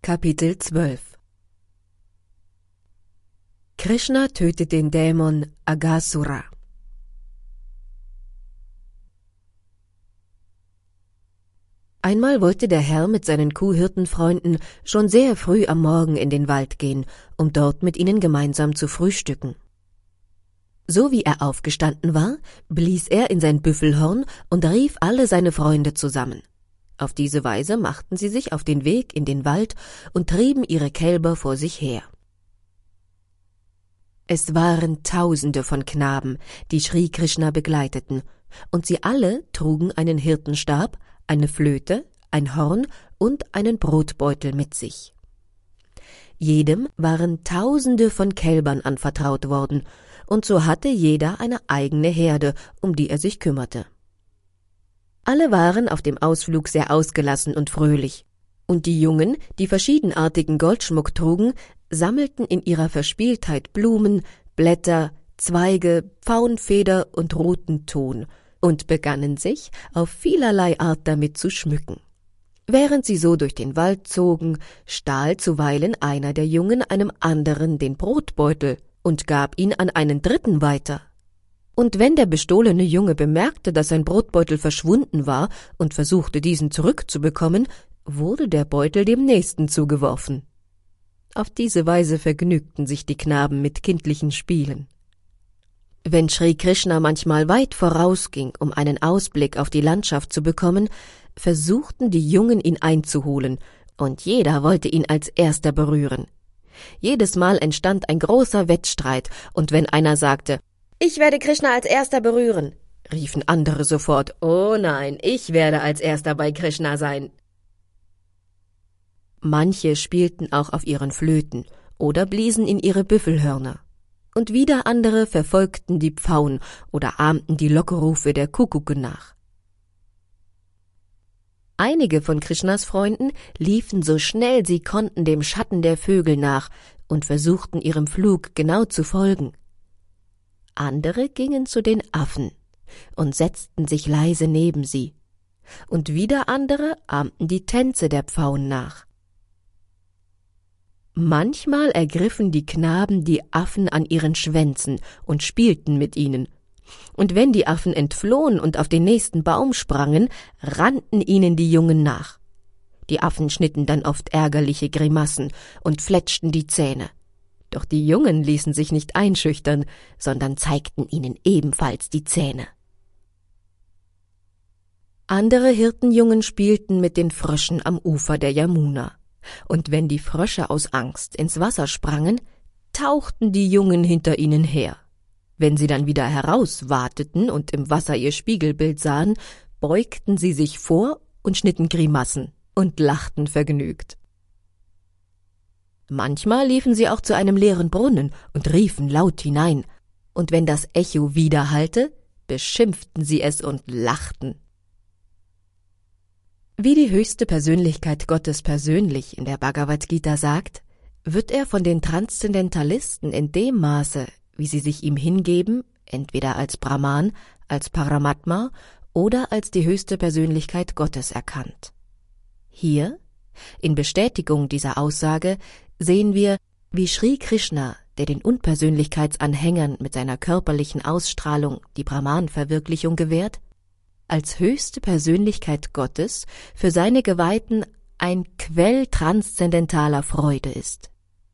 Kapitel 12 Krishna tötet den Dämon Aghasura. Einmal wollte der Herr mit seinen Kuhhirtenfreunden schon sehr früh am Morgen in den Wald gehen, um dort mit ihnen gemeinsam zu frühstücken. So wie er aufgestanden war, blies er in sein Büffelhorn und rief alle seine Freunde zusammen. Auf diese Weise machten sie sich auf den Weg in den Wald und trieben ihre Kälber vor sich her. Es waren Tausende von Knaben, die Shri Krishna begleiteten, und sie alle trugen einen Hirtenstab, eine Flöte, ein Horn und einen Brotbeutel mit sich. Jedem waren Tausende von Kälbern anvertraut worden, und so hatte jeder eine eigene Herde, um die er sich kümmerte. Alle waren auf dem Ausflug sehr ausgelassen und fröhlich, und die Jungen, die verschiedenartigen Goldschmuck trugen, sammelten in ihrer Verspieltheit Blumen, Blätter, Zweige, Pfauenfeder und roten Ton und begannen sich auf vielerlei Art damit zu schmücken. Während sie so durch den Wald zogen, stahl zuweilen einer der Jungen einem anderen den Brotbeutel und gab ihn an einen dritten weiter. Und wenn der bestohlene Junge bemerkte, dass sein Brotbeutel verschwunden war und versuchte, diesen zurückzubekommen, wurde der Beutel dem Nächsten zugeworfen. Auf diese Weise vergnügten sich die Knaben mit kindlichen Spielen. Wenn Shri Krishna manchmal weit vorausging, um einen Ausblick auf die Landschaft zu bekommen, versuchten die Jungen, ihn einzuholen, und jeder wollte ihn als Erster berühren. Jedes Mal entstand ein großer Wettstreit, und wenn einer sagte, »Ich werde Krishna als Erster berühren«, riefen andere sofort, »Oh nein, ich werde als Erster bei Krishna sein.« Manche spielten auch auf ihren Flöten oder bliesen in ihre Büffelhörner. Und wieder andere verfolgten die Pfauen oder ahmten die Lockerufe der Kuckucke nach. Einige von Krishnas Freunden liefen so schnell sie konnten dem Schatten der Vögel nach und versuchten ihrem Flug genau zu folgen. Andere gingen zu den Affen und setzten sich leise neben sie, und wieder andere ahmten die Tänze der Pfauen nach. Manchmal ergriffen die Knaben die Affen an ihren Schwänzen und spielten mit ihnen, und wenn die Affen entflohen und auf den nächsten Baum sprangen, rannten ihnen die Jungen nach. Die Affen schnitten dann oft ärgerliche Grimassen und fletschten die Zähne. Doch die Jungen ließen sich nicht einschüchtern, sondern zeigten ihnen ebenfalls die Zähne. Andere Hirtenjungen spielten mit den Fröschen am Ufer der Yamuna, und wenn die Frösche aus Angst ins Wasser sprangen, tauchten die Jungen hinter ihnen her. Wenn sie dann wieder herauswateten und im Wasser ihr Spiegelbild sahen, beugten sie sich vor und schnitten Grimassen und lachten vergnügt. Manchmal liefen sie auch zu einem leeren Brunnen und riefen laut hinein, und wenn das Echo widerhallte, beschimpften sie es und lachten. Wie die höchste Persönlichkeit Gottes persönlich in der Bhagavad Gita sagt, wird er von den Transzendentalisten in dem Maße, wie sie sich ihm hingeben, entweder als Brahman, als Paramatma oder als die höchste Persönlichkeit Gottes erkannt. Hier, in Bestätigung dieser Aussage, sehen wir, wie Shri Krishna, der den Unpersönlichkeitsanhängern mit seiner körperlichen Ausstrahlung die Brahman-Verwirklichung gewährt, als höchste Persönlichkeit Gottes für seine Geweihten ein Quell transzendentaler Freude ist.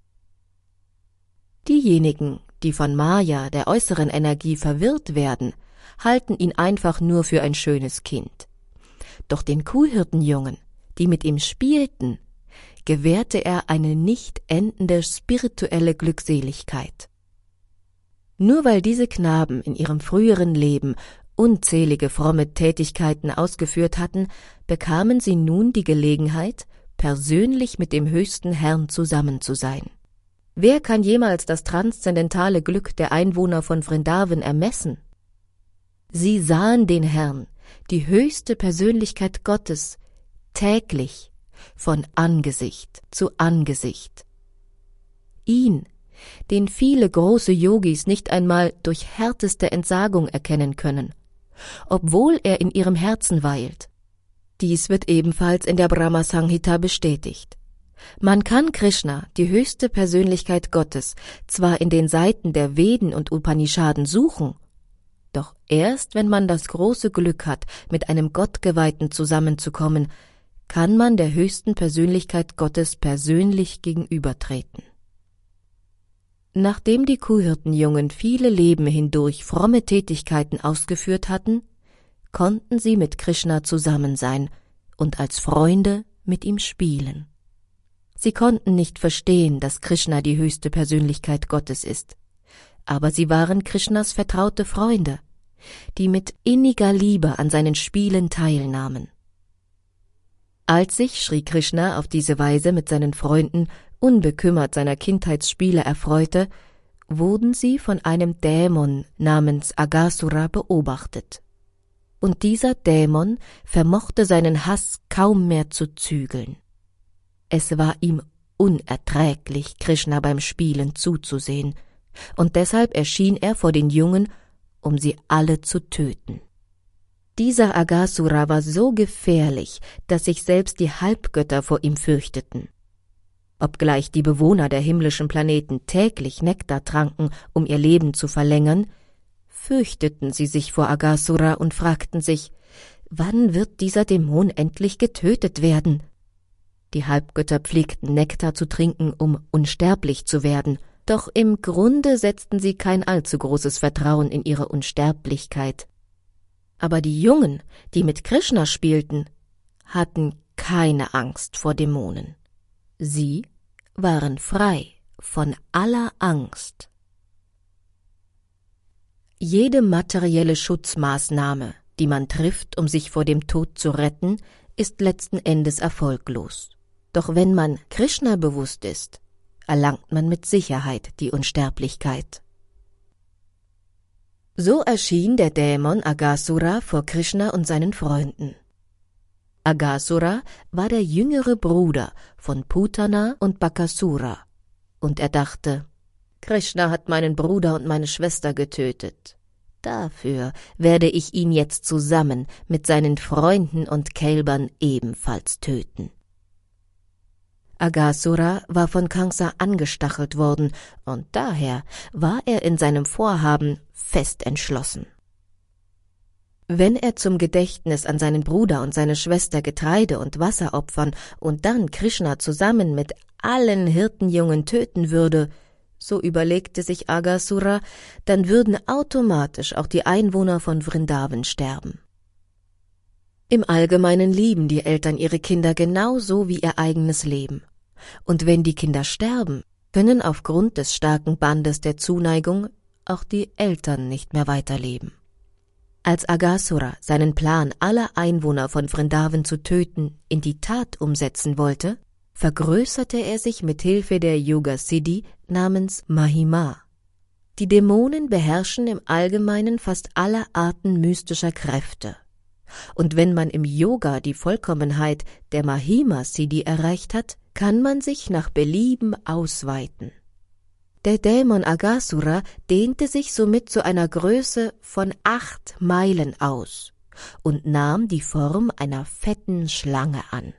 Diejenigen, die von Maya, der äußeren Energie, verwirrt werden, halten ihn einfach nur für ein schönes Kind. Doch den Kuhhirtenjungen, die mit ihm spielten, gewährte er eine nicht endende spirituelle Glückseligkeit. Nur weil diese Knaben in ihrem früheren Leben unzählige fromme Tätigkeiten ausgeführt hatten, bekamen sie nun die Gelegenheit, persönlich mit dem höchsten Herrn zusammen zu sein. Wer kann jemals das transzendentale Glück der Einwohner von Vrindavan ermessen? Sie sahen den Herrn, die höchste Persönlichkeit Gottes, täglich, von Angesicht zu Angesicht. Ihn, den viele große Yogis nicht einmal durch härteste Entsagung erkennen können, obwohl er in ihrem Herzen weilt. Dies wird ebenfalls in der Brahma Samhita bestätigt. Man kann Krishna, die höchste Persönlichkeit Gottes, zwar in den Seiten der Veden und Upanishaden suchen, doch erst wenn man das große Glück hat, mit einem Gottgeweihten zusammenzukommen, kann man der höchsten Persönlichkeit Gottes persönlich gegenübertreten. Nachdem die Kuhhirtenjungen viele Leben hindurch fromme Tätigkeiten ausgeführt hatten, konnten sie mit Krishna zusammen sein und als Freunde mit ihm spielen. Sie konnten nicht verstehen, dass Krishna die höchste Persönlichkeit Gottes ist, aber sie waren Krishnas vertraute Freunde, die mit inniger Liebe an seinen Spielen teilnahmen. Als sich Sri Krishna auf diese Weise mit seinen Freunden unbekümmert seiner Kindheitsspiele erfreute, wurden sie von einem Dämon namens Aghasura beobachtet. Und dieser Dämon vermochte seinen Hass kaum mehr zu zügeln. Es war ihm unerträglich, Krishna beim Spielen zuzusehen, und deshalb erschien er vor den Jungen, um sie alle zu töten. Dieser Aghasura war so gefährlich, dass sich selbst die Halbgötter vor ihm fürchteten. Obgleich die Bewohner der himmlischen Planeten täglich Nektar tranken, um ihr Leben zu verlängern, fürchteten sie sich vor Aghasura und fragten sich, wann wird dieser Dämon endlich getötet werden? Die Halbgötter pflegten Nektar zu trinken, um unsterblich zu werden, doch im Grunde setzten sie kein allzu großes Vertrauen in ihre Unsterblichkeit. Aber die Jungen, die mit Krishna spielten, hatten keine Angst vor Dämonen. Sie waren frei von aller Angst. Jede materielle Schutzmaßnahme, die man trifft, um sich vor dem Tod zu retten, ist letzten Endes erfolglos. Doch wenn man Krishna bewusst ist, erlangt man mit Sicherheit die Unsterblichkeit. So erschien der Dämon Aghasura vor Krishna und seinen Freunden. Aghasura war der jüngere Bruder von Putana und Bakasura, und er dachte, Krishna hat meinen Bruder und meine Schwester getötet. Dafür werde ich ihn jetzt zusammen mit seinen Freunden und Kälbern ebenfalls töten. Aghasura war von Kamsa angestachelt worden, und daher war er in seinem Vorhaben fest entschlossen. Wenn er zum Gedächtnis an seinen Bruder und seine Schwester Getreide und Wasser opfern und dann Krishna zusammen mit allen Hirtenjungen töten würde, so überlegte sich Aghasura, dann würden automatisch auch die Einwohner von Vrindavan sterben. Im Allgemeinen lieben die Eltern ihre Kinder genauso wie ihr eigenes Leben. Und wenn die Kinder sterben, können aufgrund des starken Bandes der Zuneigung auch die Eltern nicht mehr weiterleben. Als Aghasura seinen Plan, alle Einwohner von Vrindavan zu töten, in die Tat umsetzen wollte, vergrößerte er sich mit Hilfe der Yoga-Siddhi namens Mahima. Die Dämonen beherrschen im Allgemeinen fast alle Arten mystischer Kräfte. Und wenn man im Yoga die Vollkommenheit der Mahima-Siddhi erreicht hat, kann man sich nach Belieben ausweiten. Der Dämon Aghasura dehnte sich somit zu einer Größe von 8 Meilen aus und nahm die Form einer fetten Schlange an.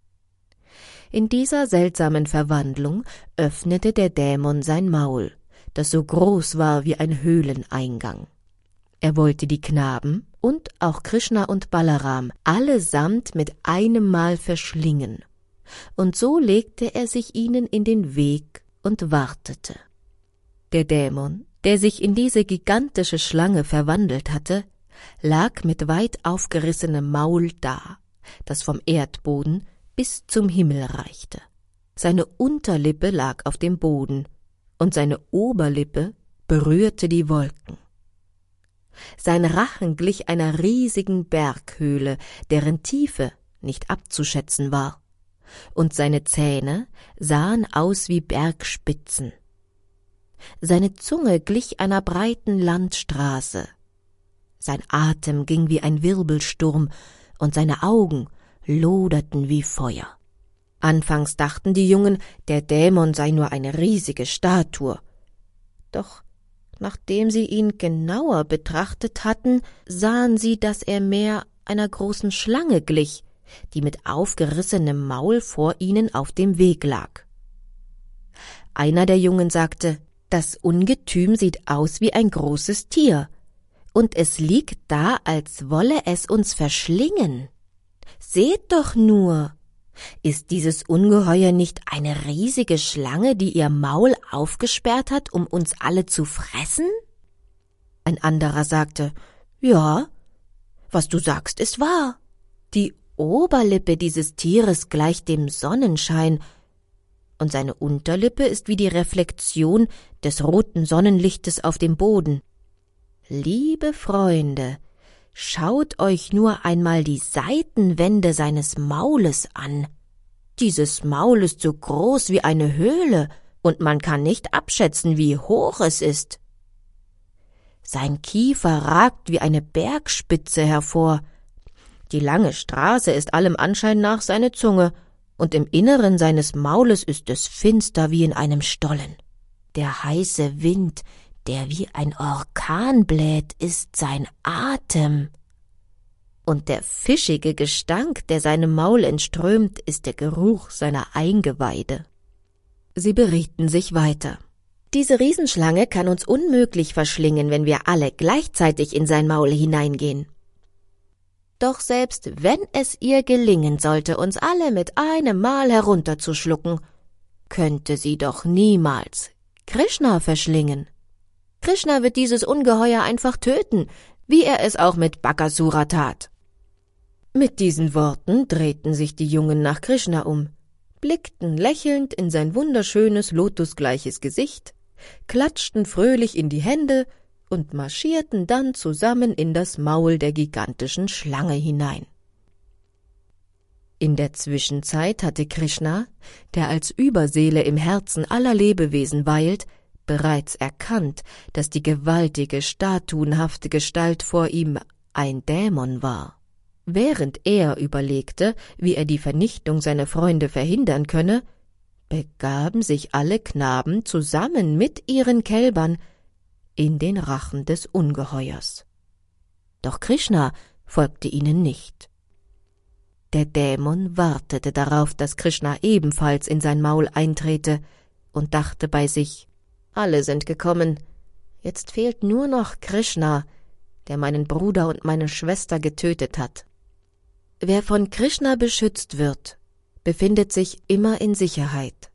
In dieser seltsamen Verwandlung öffnete der Dämon sein Maul, das so groß war wie ein Höhleneingang. Er wollte die Knaben und auch Krishna und Balaram allesamt mit einem Mal verschlingen, und so legte er sich ihnen in den Weg und wartete. Der Dämon, der sich in diese gigantische Schlange verwandelt hatte, lag mit weit aufgerissenem Maul da, das vom Erdboden bis zum Himmel reichte. Seine Unterlippe lag auf dem Boden, und seine Oberlippe berührte die Wolken. Sein Rachen glich einer riesigen Berghöhle, deren Tiefe nicht abzuschätzen war, und seine Zähne sahen aus wie Bergspitzen. Seine Zunge glich einer breiten Landstraße. Sein Atem ging wie ein Wirbelsturm, und seine Augen loderten wie Feuer. Anfangs dachten die Jungen, der Dämon sei nur eine riesige Statue. Doch nachdem sie ihn genauer betrachtet hatten, sahen sie, dass er mehr einer großen Schlange glich, die mit aufgerissenem Maul vor ihnen auf dem Weg lag. Einer der Jungen sagte: »Das Ungetüm sieht aus wie ein großes Tier, und es liegt da, als wolle es uns verschlingen. Seht doch nur! Ist dieses Ungeheuer nicht eine riesige Schlange, die ihr Maul aufgesperrt hat, um uns alle zu fressen?« Ein anderer sagte: »Ja, was du sagst, ist wahr. Die Oberlippe dieses Tieres gleicht dem Sonnenschein, und seine Unterlippe ist wie die Reflexion des roten Sonnenlichtes auf dem Boden. Liebe Freunde, schaut euch nur einmal die Seitenwände seines Maules an. Dieses Maul ist so groß wie eine Höhle, und man kann nicht abschätzen, wie hoch es ist. Sein Kiefer ragt wie eine Bergspitze hervor. Die lange Straße ist allem Anschein nach seine Zunge, und im Inneren seines Maules ist es finster wie in einem Stollen. Der heiße Wind, der wie ein Orkan bläht, ist sein Atem. Und der fischige Gestank, der seinem Maul entströmt, ist der Geruch seiner Eingeweide.« Sie berieten sich weiter. »Diese Riesenschlange kann uns unmöglich verschlingen, wenn wir alle gleichzeitig in sein Maul hineingehen. Doch selbst wenn es ihr gelingen sollte, uns alle mit einem Mal herunterzuschlucken, könnte sie doch niemals Krishna verschlingen. Krishna wird dieses Ungeheuer einfach töten, wie er es auch mit Bakasura tat.« Mit diesen Worten drehten sich die Jungen nach Krishna um, blickten lächelnd in sein wunderschönes lotusgleiches Gesicht, klatschten fröhlich in die Hände und marschierten dann zusammen in das Maul der gigantischen Schlange hinein. In der Zwischenzeit hatte Krishna, der als Überseele im Herzen aller Lebewesen weilt, bereits erkannt, dass die gewaltige, statuenhafte Gestalt vor ihm ein Dämon war. Während er überlegte, wie er die Vernichtung seiner Freunde verhindern könne, begaben sich alle Knaben zusammen mit ihren Kälbern in den Rachen des Ungeheuers. Doch Krishna folgte ihnen nicht. Der Dämon wartete darauf, dass Krishna ebenfalls in sein Maul eintrete, und dachte bei sich: »Alle sind gekommen, jetzt fehlt nur noch Krishna, der meinen Bruder und meine Schwester getötet hat. Wer von Krishna beschützt wird, befindet sich immer in Sicherheit.«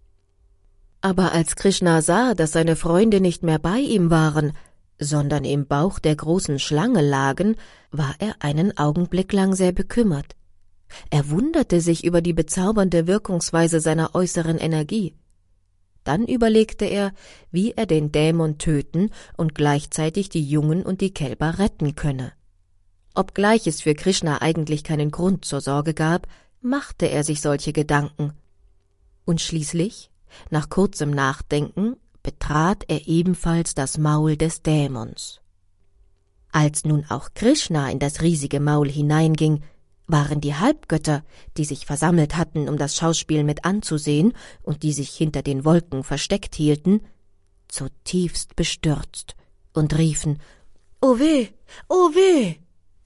Aber als Krishna sah, dass seine Freunde nicht mehr bei ihm waren, sondern im Bauch der großen Schlange lagen, war er einen Augenblick lang sehr bekümmert. Er wunderte sich über die bezaubernde Wirkungsweise seiner äußeren Energie. Dann überlegte er, wie er den Dämon töten und gleichzeitig die Jungen und die Kälber retten könne. Obgleich es für Krishna eigentlich keinen Grund zur Sorge gab, machte er sich solche Gedanken. Und schließlich, nach kurzem Nachdenken, betrat er ebenfalls das Maul des Dämons. Als nun auch Krishna in das riesige Maul hineinging, waren die Halbgötter, die sich versammelt hatten, um das Schauspiel mit anzusehen und die sich hinter den Wolken versteckt hielten, zutiefst bestürzt und riefen: »O weh, o weh!«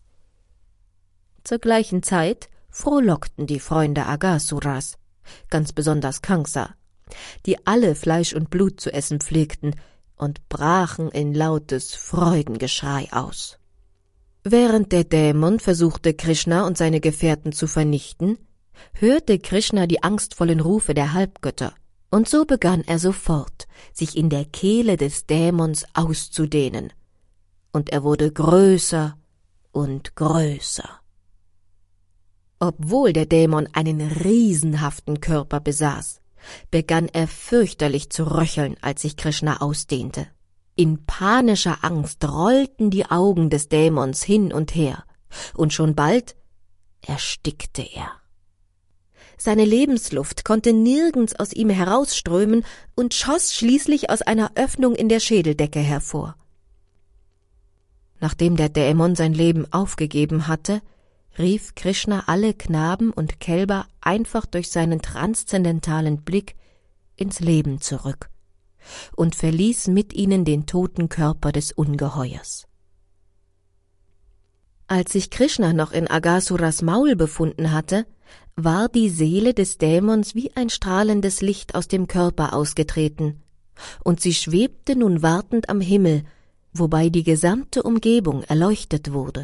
Zur gleichen Zeit frohlockten die Freunde Agasuras, ganz besonders Kamsa, die alle Fleisch und Blut zu essen pflegten, und brachen in lautes Freudengeschrei aus. Während der Dämon versuchte, Krishna und seine Gefährten zu vernichten, hörte Krishna die angstvollen Rufe der Halbgötter, und so begann er sofort, sich in der Kehle des Dämons auszudehnen, und er wurde größer und größer. Obwohl der Dämon einen riesenhaften Körper besaß, begann er fürchterlich zu röcheln, als sich Krishna ausdehnte. In panischer Angst rollten die Augen des Dämons hin und her, und schon bald erstickte er. Seine Lebensluft konnte nirgends aus ihm herausströmen und schoss schließlich aus einer Öffnung in der Schädeldecke hervor. Nachdem der Dämon sein Leben aufgegeben hatte, rief Krishna alle Knaben und Kälber einfach durch seinen transzendentalen Blick ins Leben zurück und verließ mit ihnen den toten Körper des Ungeheuers. Als sich Krishna noch in Agasuras Maul befunden hatte, war die Seele des Dämons wie ein strahlendes Licht aus dem Körper ausgetreten, und sie schwebte nun wartend am Himmel, wobei die gesamte Umgebung erleuchtet wurde.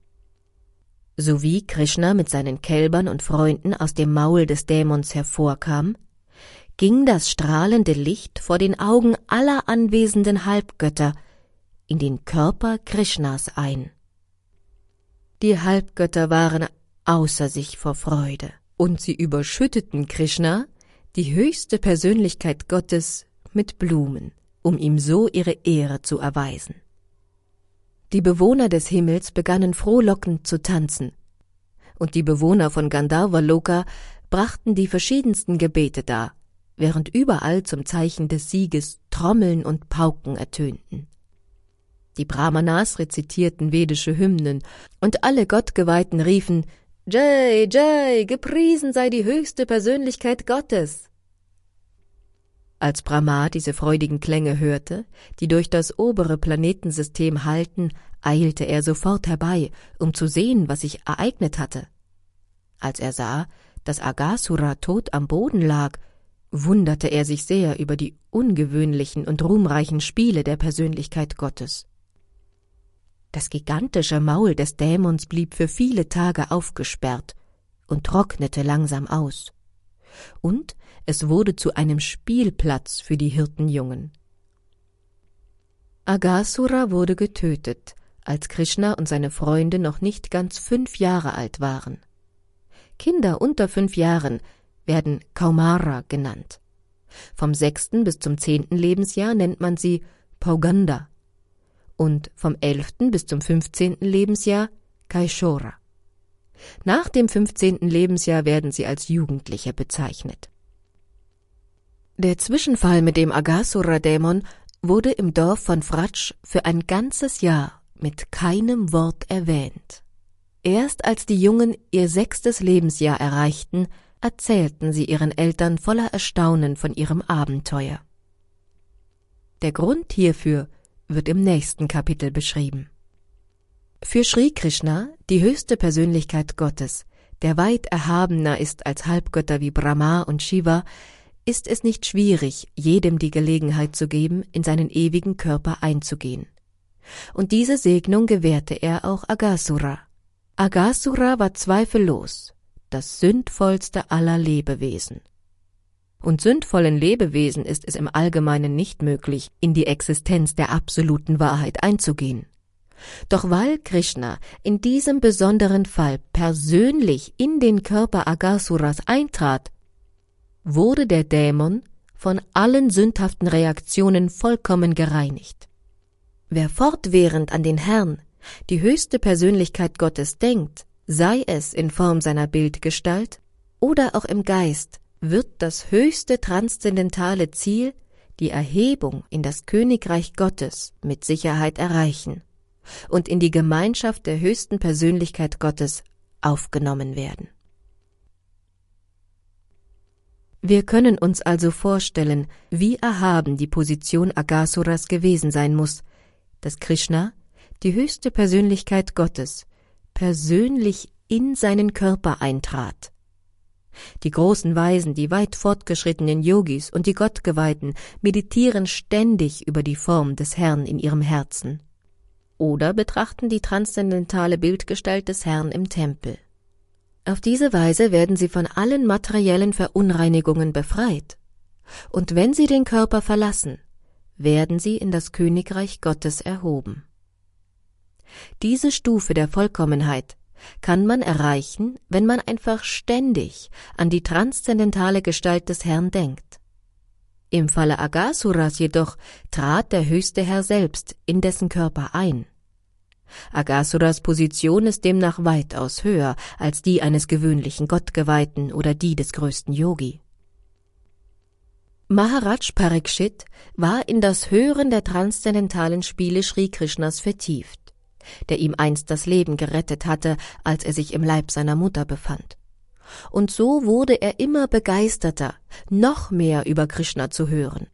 Sowie Krishna mit seinen Kälbern und Freunden aus dem Maul des Dämons hervorkam, ging das strahlende Licht vor den Augen aller anwesenden Halbgötter in den Körper Krishnas ein. Die Halbgötter waren außer sich vor Freude, und sie überschütteten Krishna, die höchste Persönlichkeit Gottes, mit Blumen, um ihm so ihre Ehre zu erweisen. Die Bewohner des Himmels begannen frohlockend zu tanzen, und die Bewohner von Gandharva-Loka brachten die verschiedensten Gebete dar, während überall zum Zeichen des Sieges Trommeln und Pauken ertönten. Die Brahmanas rezitierten vedische Hymnen, und alle Gottgeweihten riefen: »Jai, Jai, gepriesen sei die höchste Persönlichkeit Gottes!« Als Brahma diese freudigen Klänge hörte, die durch das obere Planetensystem hallten, eilte er sofort herbei, um zu sehen, was sich ereignet hatte. Als er sah, dass Aghasura tot am Boden lag, wunderte er sich sehr über die ungewöhnlichen und ruhmreichen Spiele der Persönlichkeit Gottes. Das gigantische Maul des Dämons blieb für viele Tage aufgesperrt und trocknete langsam aus. Und es wurde zu einem Spielplatz für die Hirtenjungen. Aghasura wurde getötet, als Krishna und seine Freunde noch nicht ganz 5 Jahre alt waren. Kinder unter 5 Jahren werden Kaumara genannt. Vom 6. bis zum 10. Lebensjahr nennt man sie Pauganda und vom 11. bis zum 15. Lebensjahr Kaishora. Nach dem 15. Lebensjahr werden sie als Jugendliche bezeichnet. Der Zwischenfall mit dem Aghasura-Dämon wurde im Dorf von Vraj für ein ganzes Jahr mit keinem Wort erwähnt. Erst als die Jungen ihr 6. Lebensjahr erreichten, erzählten sie ihren Eltern voller Erstaunen von ihrem Abenteuer. Der Grund hierfür wird im nächsten Kapitel beschrieben. Für Sri Krishna, die höchste Persönlichkeit Gottes, der weit erhabener ist als Halbgötter wie Brahma und Shiva, ist es nicht schwierig, jedem die Gelegenheit zu geben, in seinen ewigen Körper einzugehen. Und diese Segnung gewährte er auch Aghasura. Aghasura war zweifellos das sündvollste aller Lebewesen. Und sündvollen Lebewesen ist es im Allgemeinen nicht möglich, in die Existenz der absoluten Wahrheit einzugehen. Doch weil Krishna in diesem besonderen Fall persönlich in den Körper Aghasuras eintrat, wurde der Dämon von allen sündhaften Reaktionen vollkommen gereinigt. Wer fortwährend an den Herrn, die höchste Persönlichkeit Gottes, denkt, sei es in Form seiner Bildgestalt oder auch im Geist, wird das höchste transzendentale Ziel, die Erhebung in das Königreich Gottes, mit Sicherheit erreichen und in die Gemeinschaft der höchsten Persönlichkeit Gottes aufgenommen werden. Wir können uns also vorstellen, wie erhaben die Position Aghasuras gewesen sein muss, dass Krishna, die höchste Persönlichkeit Gottes, persönlich in seinen Körper eintrat. Die großen Weisen, die weit fortgeschrittenen Yogis und die Gottgeweihten meditieren ständig über die Form des Herrn in ihrem Herzen oder betrachten die transzendentale Bildgestalt des Herrn im Tempel. Auf diese Weise werden sie von allen materiellen Verunreinigungen befreit, und wenn sie den Körper verlassen, werden sie in das Königreich Gottes erhoben. Diese Stufe der Vollkommenheit kann man erreichen, wenn man einfach ständig an die transzendentale Gestalt des Herrn denkt. Im Falle Aghasuras jedoch trat der höchste Herr selbst in dessen Körper ein. Aghasuras Position ist demnach weitaus höher als die eines gewöhnlichen Gottgeweihten oder die des größten Yogi. Maharaj Parikshit war in das Hören der transzendentalen Spiele Sri Krishnas vertieft, der ihm einst das Leben gerettet hatte, als er sich im Leib seiner Mutter befand. Und so wurde er immer begeisterter, noch mehr über Krishna zu hören.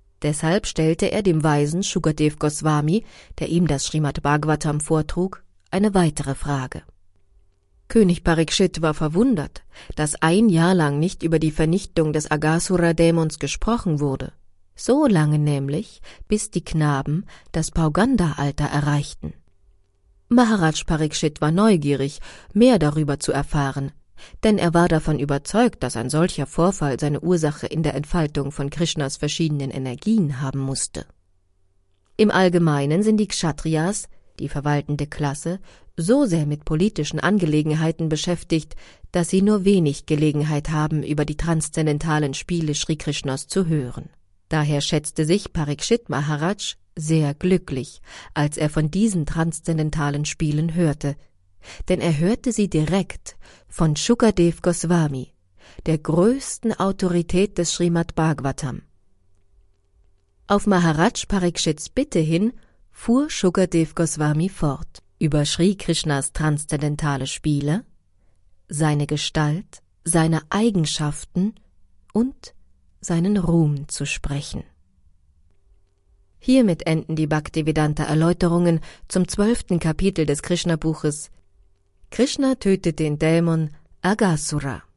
Deshalb stellte er dem Weisen Shukadev Goswami, der ihm das Srimad Bhagavatam vortrug, eine weitere Frage. König Parikshit war verwundert, dass 1 Jahr lang nicht über die Vernichtung des Aghasura-Dämons gesprochen wurde. So lange nämlich, bis die Knaben das Pauganda-Alter erreichten. Maharaj Parikshit war neugierig, mehr darüber zu erfahren, denn er war davon überzeugt, dass ein solcher Vorfall seine Ursache in der Entfaltung von Krishnas verschiedenen Energien haben musste. Im Allgemeinen sind die Kshatriyas, die verwaltende Klasse, so sehr mit politischen Angelegenheiten beschäftigt, dass sie nur wenig Gelegenheit haben, über die transzendentalen Spiele Sri Krishnas zu hören. Daher schätzte sich Parikshit Maharaj sehr glücklich, als er von diesen transzendentalen Spielen hörte, denn er hörte sie direkt von Shukadev Goswami, der größten Autorität des Srimad Bhagavatam. Auf Maharaj Parikshits Bitte hin fuhr Shukadev Goswami fort, über Sri Krishnas transzendentale Spiele, seine Gestalt, seine Eigenschaften und seinen Ruhm zu sprechen. Hiermit enden die Bhaktivedanta-Erläuterungen zum 12. Kapitel des Krishna-Buches. Krishna tötet den Dämon Aghasura.